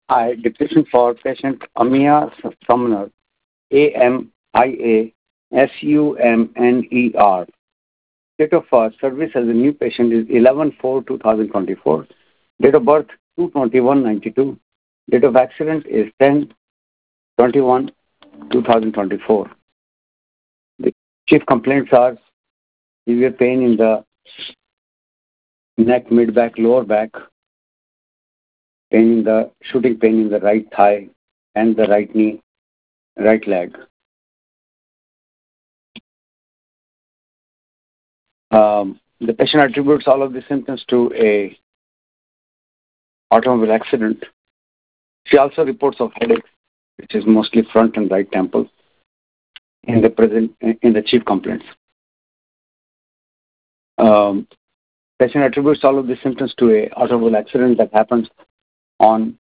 I description for patient Amia Sumner, AMIASUMNER. Date of service as a new patient is 11/4/2024. Date of birth 2/21/92. Date of accident is 10/21/2024. The chief complaints are severe pain in the neck, mid-back, lower back, shooting pain in the right thigh and the right knee, right leg. The patient attributes all of the symptoms to a automobile accident. She also reports of headaches, which is mostly front and right temple, in the chief complaints. Patient attributes all of the symptoms to a automobile accident that happened on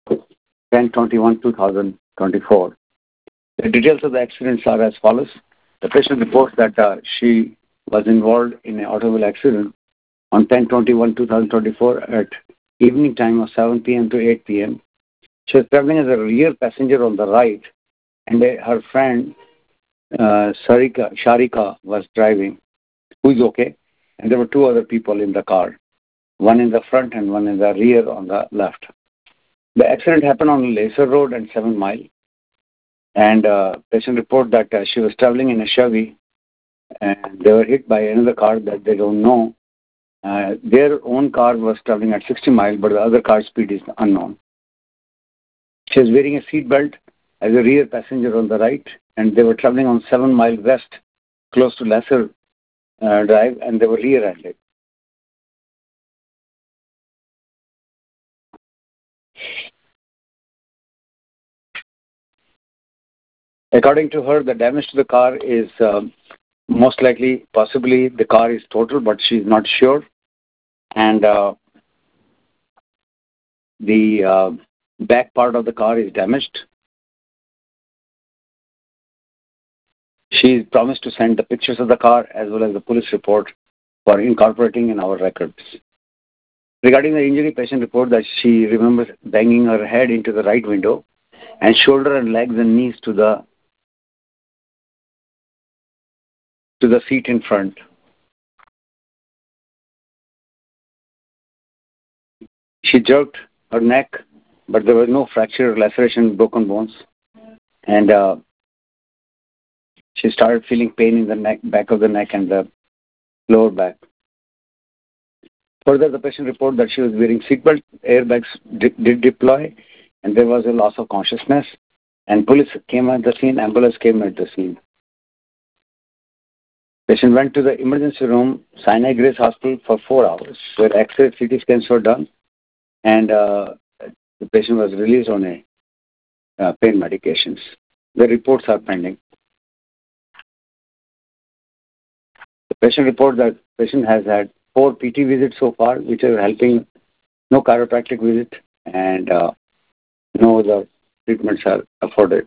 10/21/2024. The details of the accidents are as follows. The patient reports that she was involved in an automobile accident on 10/21/2024 at evening time of 7 p.m. to 8 p.m. She was traveling as a rear passenger on the right, and her friend Sharika was driving, who is okay, and there were two other people in the car, one in the front and one in the rear on the left. The accident happened on Laser Road and 7 Mile, and patient report that she was traveling in a Chevy, and they were hit by another car that they don't know. Their own car was traveling at 60 miles, but the other car's speed is unknown. She was wearing a seat belt as a rear passenger on the right, and they were traveling on 7 Mile West, close to Lesser Drive, and they were rear-ended. According to her, the damage to the car is most likely, possibly, the car is total, but she's not sure. And the back part of the car is damaged. She promised to send the pictures of the car as well as the police report for incorporating in our records. Regarding the injury, patient report that she remembers banging her head into the right window and shoulder and legs and knees to the seat in front. She jerked her neck, but there was no fracture, laceration, broken bones. And she started feeling pain in the neck, back of the neck and the lower back. Further, the patient reported that she was wearing seatbelt, airbags did deploy, and there was a loss of consciousness. And police came at the scene, ambulance came at the scene. Patient went to the emergency room, Sinai Grace Hospital, for 4 hours, where X-ray, CT scans were done, and the patient was released on a pain medications. The reports are pending. The patient reports that patient has had 4 PT visits so far, which are helping, no chiropractic visit, and no other treatments are afforded.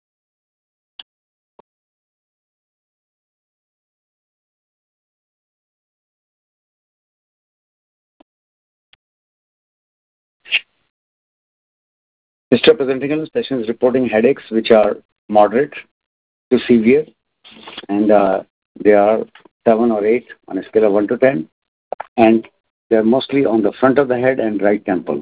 Mr. Presenting patient is reporting headaches which are moderate to severe, and they are 7 or 8 on a scale of 1 to 10, and they are mostly on the front of the head and right temple.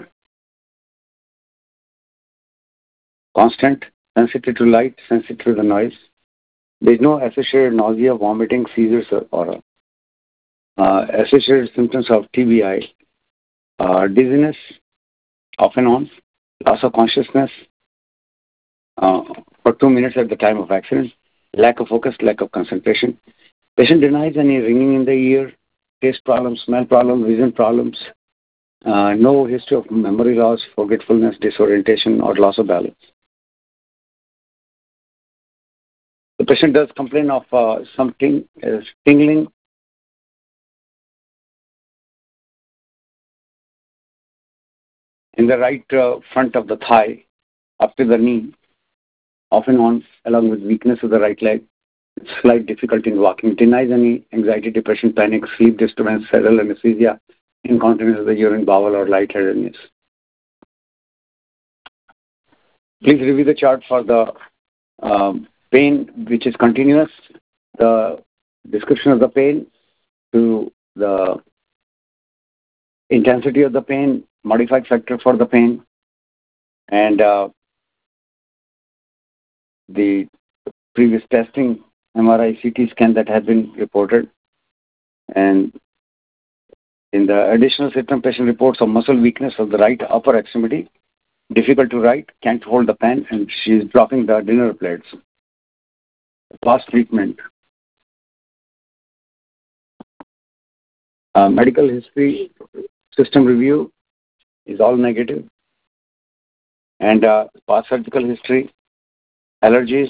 Constant, sensitive to light, sensitive to the noise. There is no associated nausea, vomiting, seizures, or associated symptoms of TBI, dizziness, off and on, loss of consciousness for 2 minutes at the time of accident, lack of focus, lack of concentration. Patient denies any ringing in the ear, taste problems, smell problems, vision problems, no history of memory loss, forgetfulness, disorientation, or loss of balance. The patient does complain of some tingling in the right front of the thigh up to the knee, off and on, along with weakness of the right leg, slight difficulty in walking, denies any anxiety, depression, panic, sleep disturbance, cerebral anesthesia, incontinence of the urine, bowel, or lightheadedness. Please review the chart for the pain which is continuous, the description of the pain to the intensity of the pain, modified factor for the pain, and the previous testing, MRI, CT scan that has been reported. And in the additional symptom, patient reports of muscle weakness of the right upper extremity, difficult to write, can't hold the pen, and she is dropping the dinner plates. Past treatment. Medical history, system review is all negative. And past surgical history, allergies,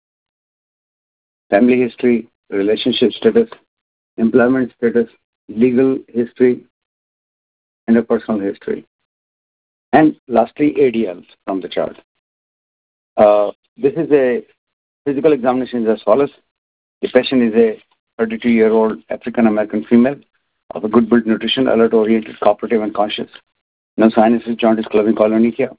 family history, relationship status, employment status, legal history, interpersonal history. And lastly, ADLs from the chart. This is a physical examination as follows. The patient is a 32-year-old African-American female of a good built nutrition, alert, oriented, cooperative, and conscious. No sinuses, jaundice, clubbing, colonychia.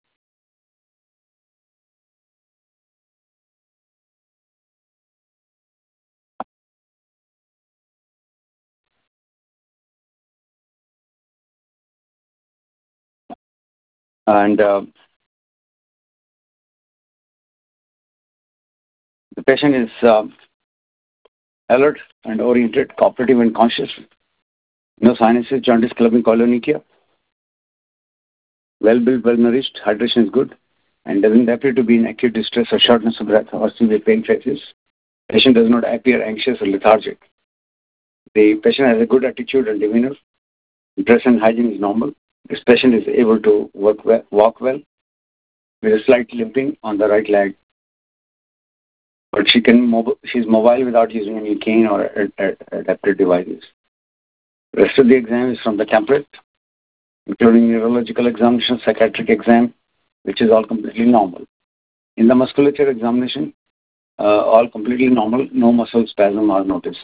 And the patient is alert and oriented, cooperative, and conscious. No sinuses, jaundice, clubbing, colonychia. Well-built, well-nourished, hydration is good, and doesn't appear to be in acute distress or shortness of breath or severe pain phases. Patient does not appear anxious or lethargic. The patient has a good attitude and demeanor. Dress and hygiene is normal. This patient is able to walk well with a slight limping on the right leg. But she's mobile without using any cane or adapted devices. The rest of the exam is from the template, including neurological examination, psychiatric exam, which is all completely normal. In the musculature examination, all completely normal, no muscle spasm are noticed.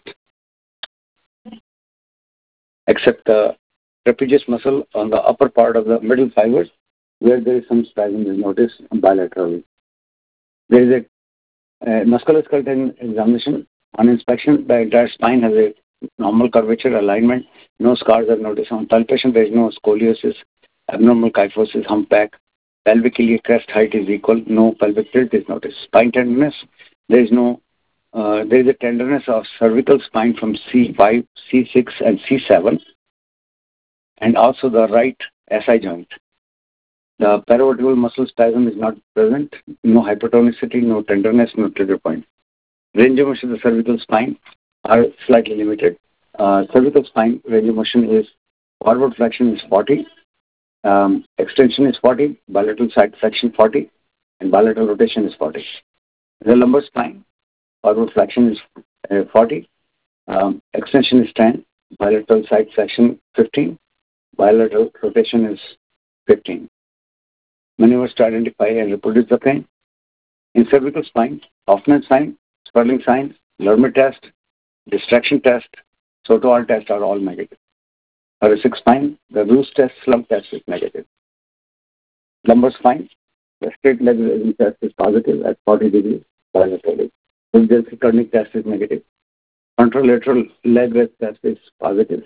Except the trapezius muscle on the upper part of the middle fibers, where there is some spasm is noticed bilaterally. There is a musculoskeletal examination. On inspection, the entire spine has a normal curvature, alignment. No scars are noticed. On palpation, there is no scoliosis, abnormal kyphosis, humpback. Pelvic iliac crest height is equal. No pelvic tilt is noticed. Spine tenderness, there is a tenderness of cervical spine from C5, C6, and C7, and also the right SI joint. The paravertebral muscle spasm is not present. No hypertonicity, no tenderness, no trigger point. Range of motion of the cervical spine are slightly limited. Cervical spine range of motion is forward flexion is 40, extension is 40, bilateral side flexion 40, and bilateral rotation is 40. The lumbar spine, forward flexion is 40, extension is 10, bilateral side flexion 15, bilateral rotation is 15. Maneuvers to identify and reproduce the pain. In cervical spine, Hoffman sign, Sperling sign, Lermit test, distraction test, Soto-Hall test are all negative. Thoracic spine, the Roos test, slump test is negative. Lumbar spine, the straight leg raising test is positive at 40 degrees bilaterally. Fulgency turning test is negative. Contralateral leg raise test is positive.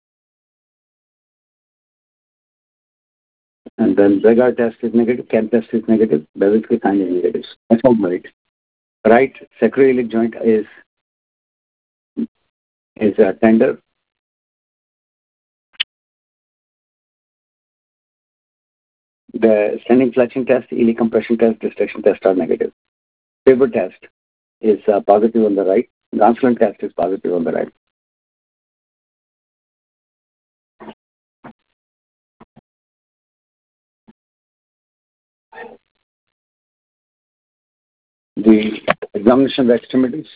And then Vega test is negative, CAM test is negative, Babinski sign is negative. That's all right. Right sacroiliac joint is tender. The standing flexion test, iliac compression test, distraction test are negative. Faber test is positive on the right. Gonsolin test is positive on the right. The examination of the extremities,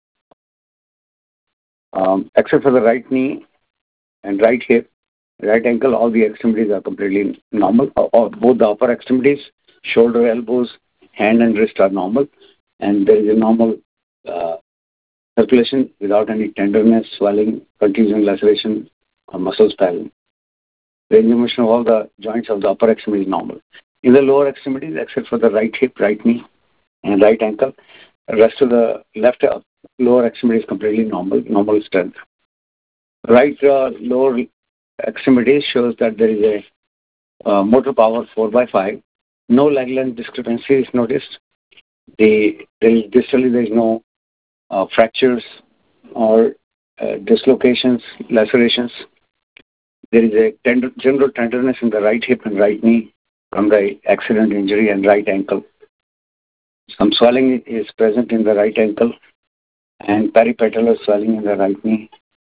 except for the right knee and right hip, right ankle, all the extremities are completely normal. Both the upper extremities, shoulder, elbows, hand and wrist are normal. And there is a normal circulation without any tenderness, swelling, contusion, laceration, or muscle spasm. Range of motion of all the joints of the upper extremity is normal. In the lower extremities, except for the right hip, right knee, and right ankle, the rest of the left lower extremity is completely normal strength. Right lower extremity shows that there is a motor power 4 by 5. No leg length discrepancy is noticed. Distally, there is no fractures or dislocations, lacerations. There is a general tenderness in the right hip and right knee from the accident injury and right ankle. Some swelling is present in the right ankle and peripatellar swelling in the right knee.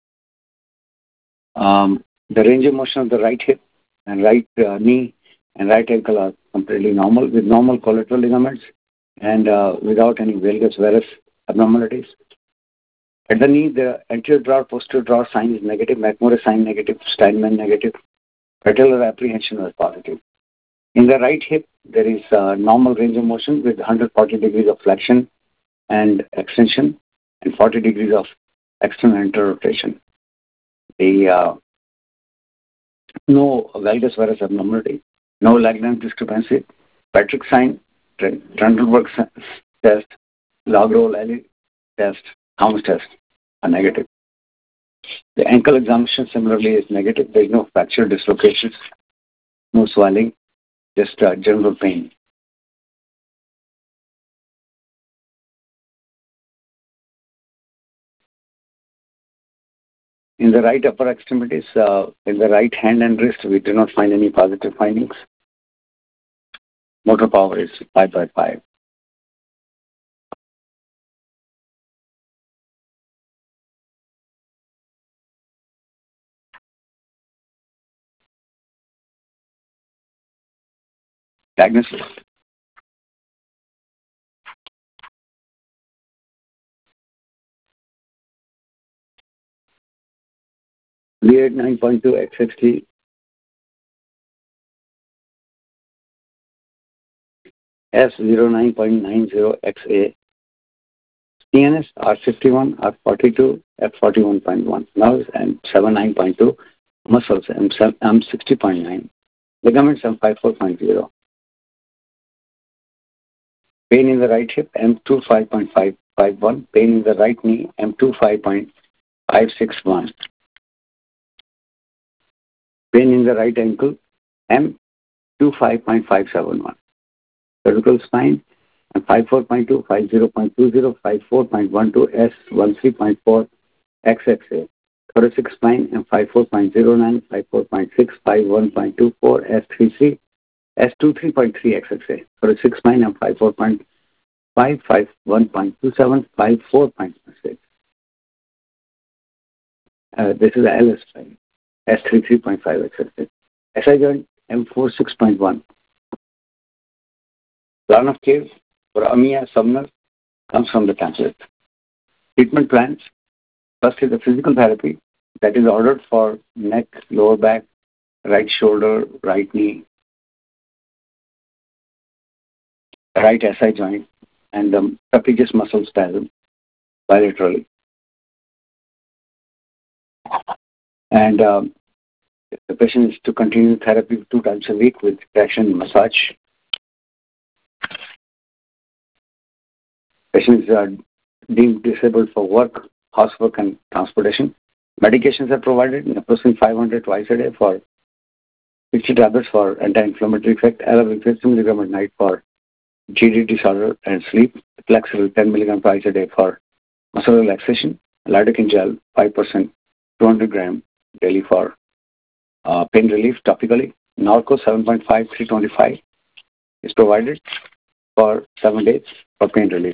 The range of motion of the right hip and right knee and right ankle are completely normal with normal collateral ligaments and without any valgus varus abnormalities. At the knee, the anterior drawer, posterior drawer sign is negative, McMurray sign negative, Steinman negative, patellar apprehension was positive. In the right hip, there is normal range of motion with 140 degrees of flexion and extension and 40 degrees of external interrotation. No valgus varus abnormality, no leg length discrepancy, Patrick sign, Trendelenburg test, Lagrol test, Thomas test are negative. The ankle examination similarly is negative. There is no fracture dislocations, no swelling, just general pain. In the right upper extremities, in the right hand and wrist, we do not find any positive findings. Motor power is 5 by 5. Diagnosis. V8 9.2 XXT S09.90XA CNS R51 R42 F41.1 nerves and 79.2 muscles M60.9 ligaments M54.0 pain in the right hip M25.551 pain in the right knee M25.561 pain in the right ankle M25.571 cervical spine and 54.2, 50.20, 54.12, S13.4, XXA. Thoracic spine and 54.09, 54.6, 51.24, S33, S23.3, XXA. Thoracic spine and 54.5, 51.27, 54.6. This is the LS spine, S33.5, XXA. SI joint, M46.1. Plan of cave for Amia Sumner comes from the pamphlet. Treatment plans. First is the physical therapy that is ordered for neck, lower back, right shoulder, right knee, right SI joint, and the trapezius muscle spasm bilaterally. And the patient is to continue therapy 2 times a week with traction massage. Patients are deemed disabled for work, housework, and transportation. Medications are provided, naproxen 500 twice a day for 60 tablets for anti-inflammatory effect, 1150 mg at night for GD disorder and sleep, Flexeril 10 mg twice a day for muscle relaxation, lidocaine gel 5%, 200 gram daily for pain relief topically. Norco 7.5, 325 is provided for 7 days for pain relief.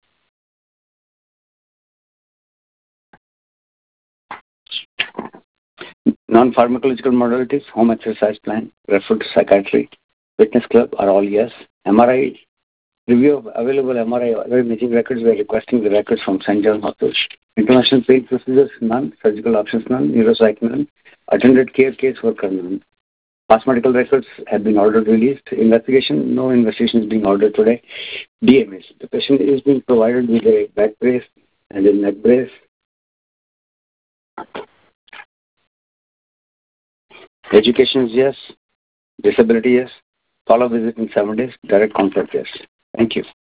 Non-pharmacological modalities, home exercise plan, referred to psychiatry, fitness club are all yes. MRI, review of available MRI other imaging records, we are requesting the records from St. John Hospital. International pain procedures, none. Surgical options, none. Neuropsych, none. Attended care case worker, none. Past medical records have been ordered released. Investigation, no investigation is being ordered today. DMS, the patient is being provided with a back brace and a neck brace. Education is yes. Disability, yes. Follow visit in 7 days. Direct contact, yes. Thank you.